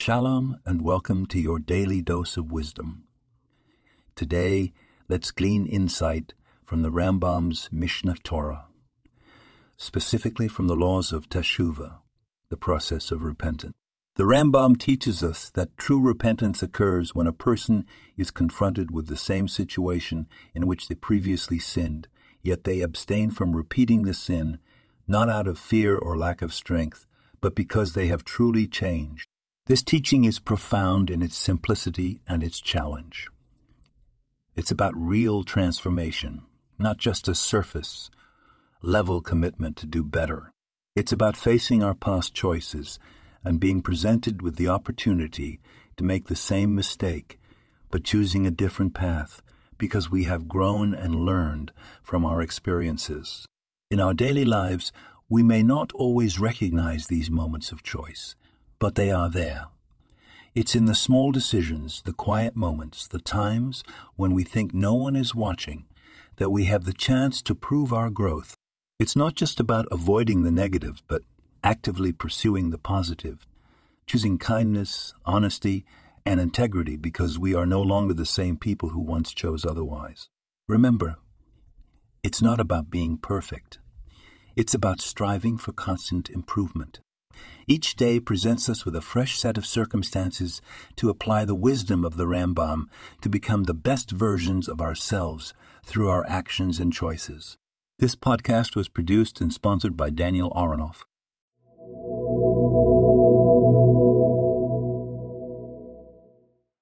Shalom and welcome to your daily dose of wisdom. Today, let's glean insight from the Rambam's Mishnah Torah, specifically from the laws of Teshuvah, the process of repentance. The Rambam teaches us that true repentance occurs when a person is confronted with the same situation in which they previously sinned, yet they abstain from repeating the sin, not out of fear or lack of strength, but because they have truly changed. This teaching is profound in its simplicity and its challenge. It's about real transformation, not just a surface-level commitment to do better. It's about facing our past choices and being presented with the opportunity to make the same mistake, but choosing a different path because we have grown and learned from our experiences. In our daily lives, we may not always recognize these moments of choice, but they are there. It's in the small decisions, the quiet moments, the times when we think no one is watching, that we have the chance to prove our growth. It's not just about avoiding the negative, but actively pursuing the positive, choosing kindness, honesty, and integrity because we are no longer the same people who once chose otherwise. Remember, it's not about being perfect. It's about striving for constant improvement. Each day presents us with a fresh set of circumstances to apply the wisdom of the Rambam to become the best versions of ourselves through our actions and choices. This podcast was produced and sponsored by Daniel Aronoff.